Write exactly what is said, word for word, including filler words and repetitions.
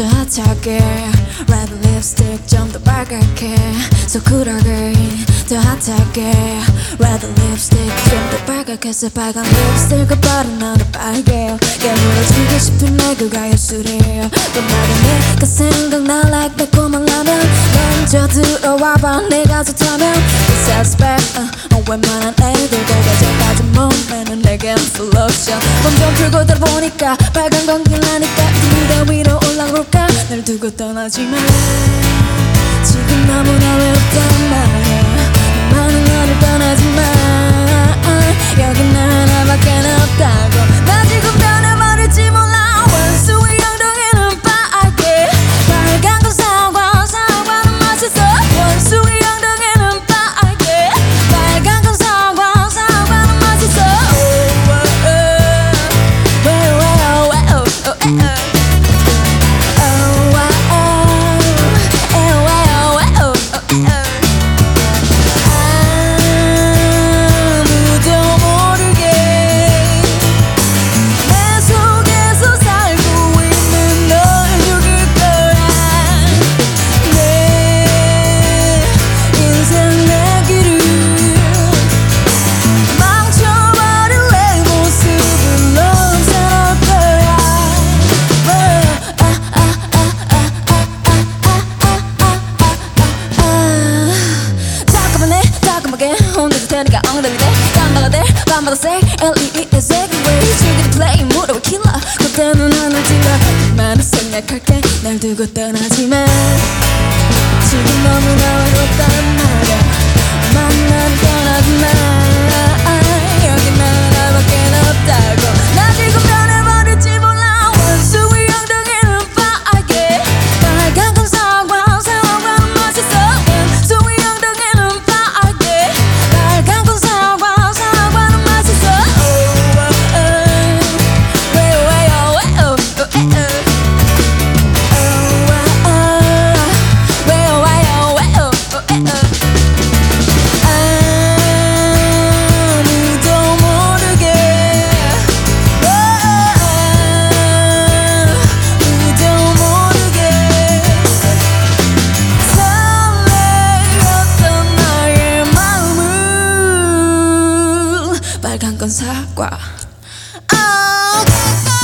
더 핫하게 Red lipstick 좀 더 빨갛게 So 쿨하게 더 핫하게 Red lipstick 좀 더 빨갛게 새빨간 립스틱을 바른 너를 빨개요 깨물어주고 싶은 내 그가 예술이에요 끝나게 내가 생각나 like 매콤한 라면 먼저 들어와봐 내가 좋다면 It's suspect uh, 웬만한 애들보다 제일 낮은 몸매는 내겐 full option 몸좀 풀고 들어보니까 빨간 건 길라니까 무대 위로 올라올까 날 두고 떠나지 마 지금 너무나 외롭단 말이야 많은 너를 떠나지 마 여긴 나 하나밖에 없다고 나 지금 변해버릴지 몰라 원수의 엉덩이는 빨개 빨간 건 사과 사과는 맛있어 원수의 엉덩이는 빨개 빨간 건 사과 사과는 맛있어 혼내줄 테니까 엉덩이 대 깜박아 대 밤마다 say L E E S A way 즐기는 play 무릎을 킬러 그때는 하늘 찔러 많은 생각할게 날 두고 떠나지 마 지금 너무나 외롭단 말야 많은 나를 떠나지 마 여긴 나 하나밖에 없다고 나 지금 변해버릴지 몰라 원수의 엉덩이는 빨개 빨간 건 사과 사과는 맛있어 원수의 엉덩이는 빨개 빨간 건 사과 사과는 맛있어 빨간 건 사과. Oh,